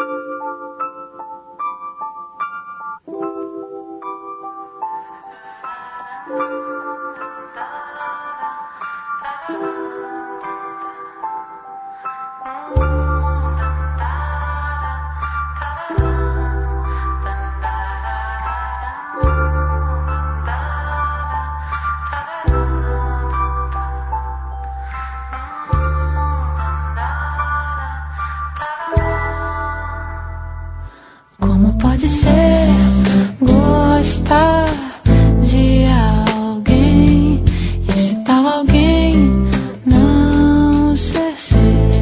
Como pode ser gostar de alguém e esse tal alguém não ser seu?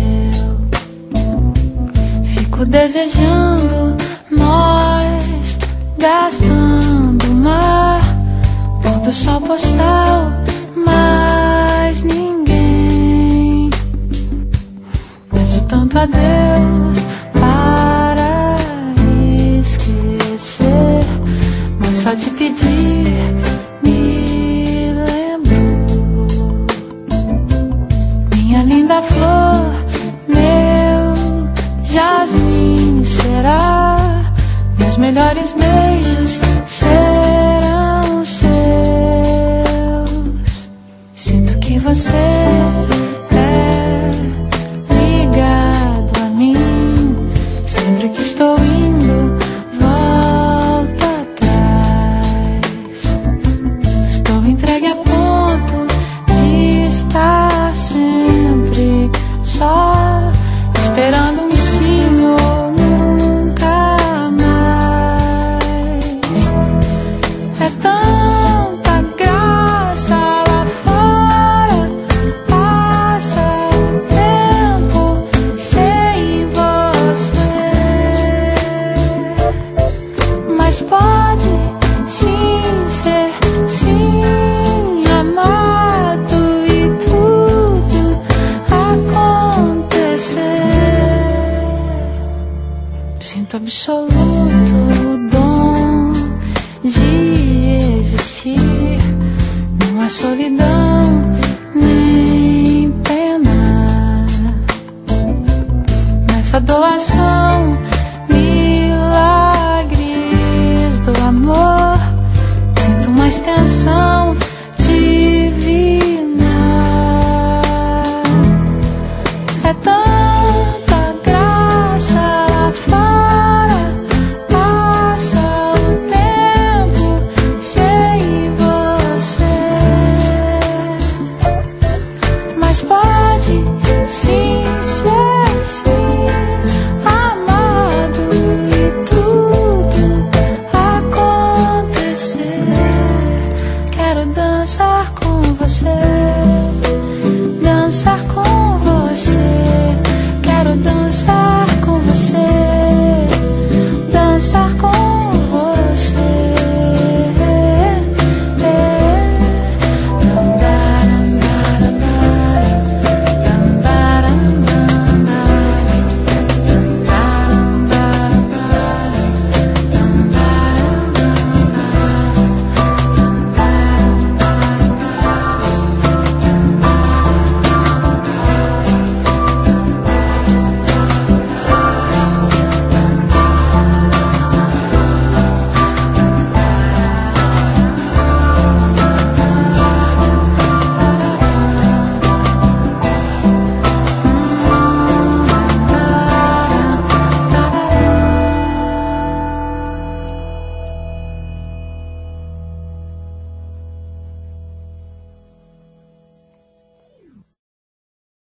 Fico desejando nós gastando mar, pôr do sol postal, mas ninguém. Peço tanto a Deus para esquecer, mas só de pedir me lembro. Minha linda flor, meu jasmim será, meus melhores beijos serão seus. Sinto que você é ligado a mim, sempre que estou indo volta atrás. Estou entregue a ponto de estar sempre só, esperando um sim ou nunca mais. É tanta graça lá fora, passa o tempo sem você, mas pode sim ser sim amado e tudo acontecer. Sinto absoluto o dom de existir, não há solidão nem pena nessa doação